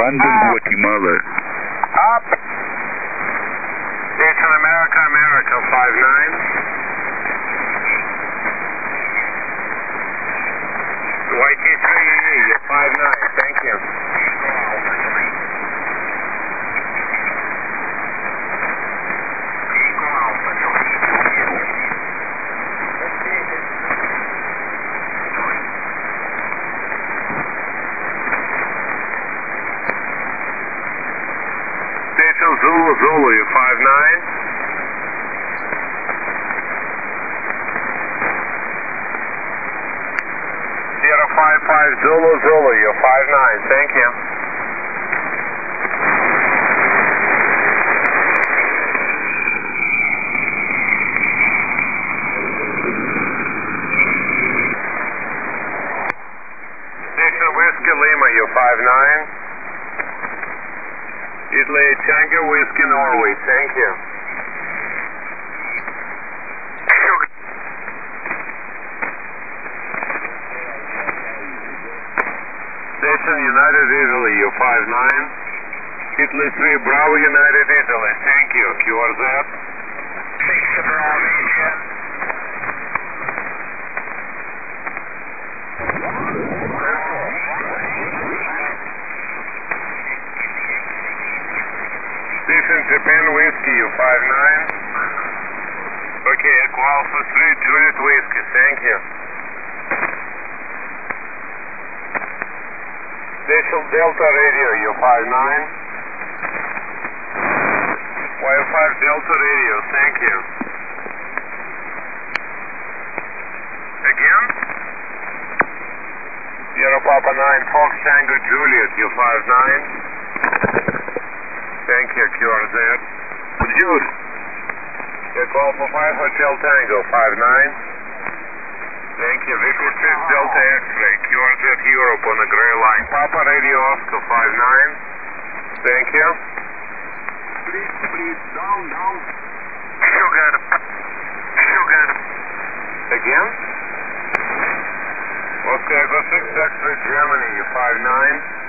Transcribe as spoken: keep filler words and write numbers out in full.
London, Guatemala. Up. Station America, America, five nine. Y T three E E, you're five nine, thank you. Station Zulu, Zulu, you're five nine. Sierra five five, Zulu, Zulu, you're five nine, thank you. Station Whiskey Lima, you're five nine. Italy Tango Whiskey Norway, thank you. Station United Italy, you're five nine. Italy three Bravo United Italy, thank you. Q R Z. six Bravo India. Station Japan Whiskey, you five nine. Okay, Echo Alpha three Juliet Whiskey, thank you. Station Delta Radio, you five nine. Y five Delta Radio, thank you. Again? Sierra Papa nine Fox Tango Juliet, you five nine. Thank you, Q R Z. Bonjour. Echo Alpha five Hotel Tango, five nine. Thank you, Victor six Delta X-Ray, Q R Z Europe on the gray line. Papa Radio Oscar, five nine. Thank you. Please, please, down, down. Sugar. Sugar. Again? Oscar Echo six X-Ray Germany, you five nine.